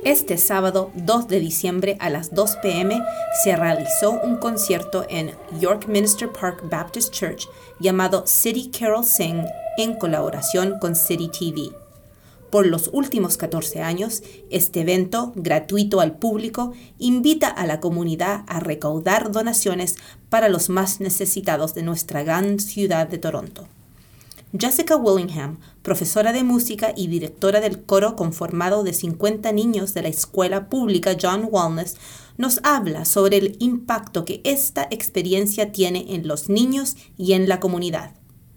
Este sábado 2 de diciembre a las 2 p.m. se realizó un concierto en York Minster Park Baptist Church llamado City Carol Sing en colaboración con City TV. Por los últimos 14 años, este evento, gratuito al público, invita a la comunidad a recaudar donaciones para los más necesitados de nuestra gran ciudad de Toronto. Jessica Willingham, profesora de música y directora del coro conformado de 50 niños de la escuela pública John Walnes, nos habla sobre el impacto que esta experiencia tiene en los niños y en la comunidad.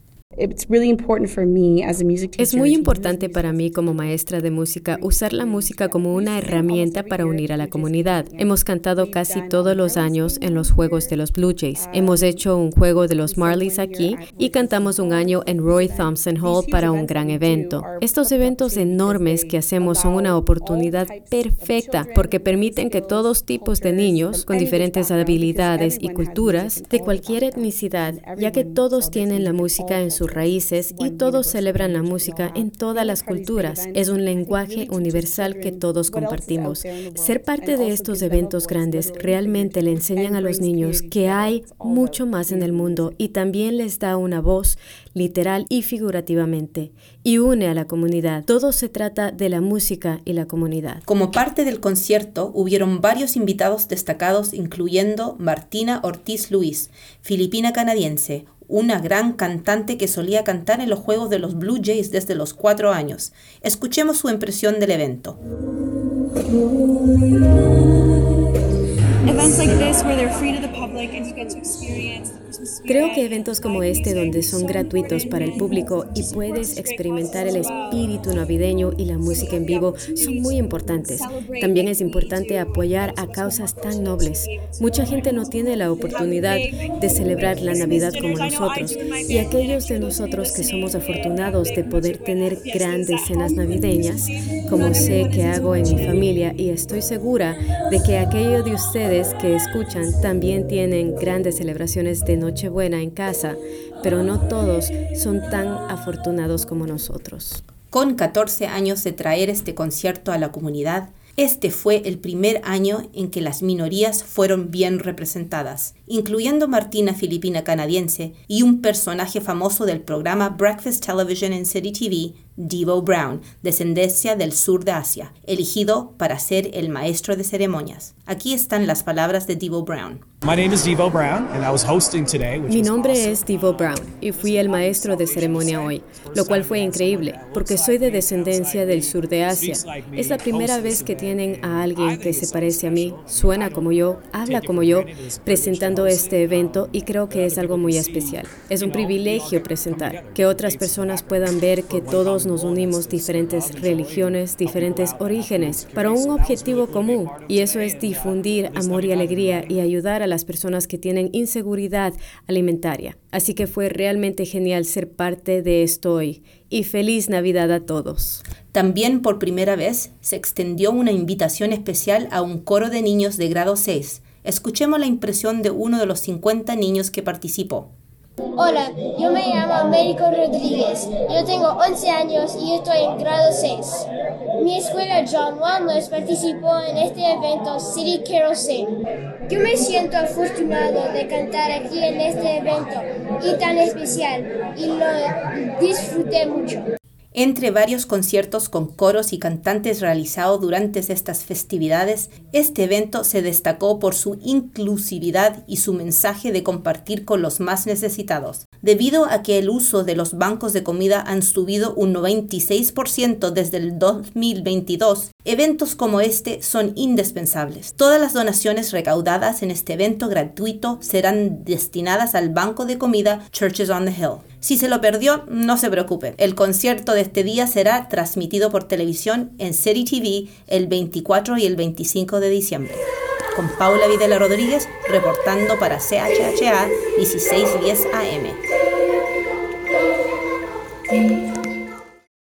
Es muy importante para mí como maestra de música usar la música como una herramienta para unir a la comunidad. Hemos cantado casi todos los años en los juegos de los Blue Jays. Hemos hecho un juego de los Marlies aquí y cantamos un año en Roy Thompson Hall para un gran evento. Estos eventos enormes que hacemos son una oportunidad perfecta porque permiten que todos tipos de niños con diferentes habilidades y culturas de cualquier etnicidad, ya que todos tienen la música en sus raíces y todos celebran la música en todas las culturas. Es un lenguaje universal que todos compartimos. Ser parte de estos eventos grandes realmente le enseñan a los niños que hay mucho más en el mundo y también les da una voz literal y figurativamente y une a la comunidad. Todo se trata de la música y la comunidad. Como parte del concierto, hubieron varios invitados destacados, incluyendo Martina Ortiz Luis, filipina canadiense, una gran cantante que solía cantar en los juegos de los Blue Jays desde los 4 años. Escuchemos su impresión del evento. Creo que eventos como este, donde son gratuitos para el público y puedes experimentar el espíritu navideño y la música en vivo, son muy importantes. También es importante apoyar a causas tan nobles. Mucha gente no tiene la oportunidad de celebrar la Navidad como nosotros, y aquellos de nosotros que somos afortunados de poder tener grandes cenas navideñas, como sé que hago en mi familia, y estoy segura de que aquellos de ustedes que escuchan también tienen grandes celebraciones de Nochebuena en casa, pero no todos son tan afortunados como nosotros. Con 14 años de traer este concierto a la comunidad, este fue el primer año en que las minorías fueron bien representadas, incluyendo Martina, filipina canadiense, y un personaje famoso del programa Breakfast Television en City TV, Devo Brown, descendencia del sur de Asia, elegido para ser el maestro de ceremonias. Aquí están las palabras de Devo Brown. Mi nombre es Devo Brown y fui el maestro de ceremonia hoy, lo cual fue increíble, porque soy de descendencia del sur de Asia. Es la primera vez que tienen a alguien que se parece a mí, suena como yo, habla como yo, presentando este evento, y creo que es algo muy especial. Es un privilegio presentar, que otras personas puedan ver que todos nos unimos diferentes religiones, diferentes orígenes, para un objetivo común, y eso es difundir amor y alegría y ayudar a las personas que tienen inseguridad alimentaria. Así que fue realmente genial ser parte de esto hoy, y feliz Navidad a todos. También por primera vez se extendió una invitación especial a un coro de niños de grado 6. Escuchemos la impresión de uno de los 50 niños que participó. Hola, yo me llamo Américo Rodríguez. Yo tengo 11 años y estoy en grado 6. Mi escuela John Walnes participó en este evento City Carol Sing. Yo me siento afortunado de cantar aquí en este evento y tan especial, y lo disfruté mucho. Entre varios conciertos con coros y cantantes realizados durante estas festividades, este evento se destacó por su inclusividad y su mensaje de compartir con los más necesitados. Debido a que el uso de los bancos de comida han subido un 96% desde el 2022, eventos como este son indispensables. Todas las donaciones recaudadas en este evento gratuito serán destinadas al banco de comida Churches on the Hill. Si se lo perdió, no se preocupe. El concierto de este día será transmitido por televisión en City TV el 24 y el 25 de diciembre. Con Paula Videla Rodríguez, reportando para CHHA 1610 AM.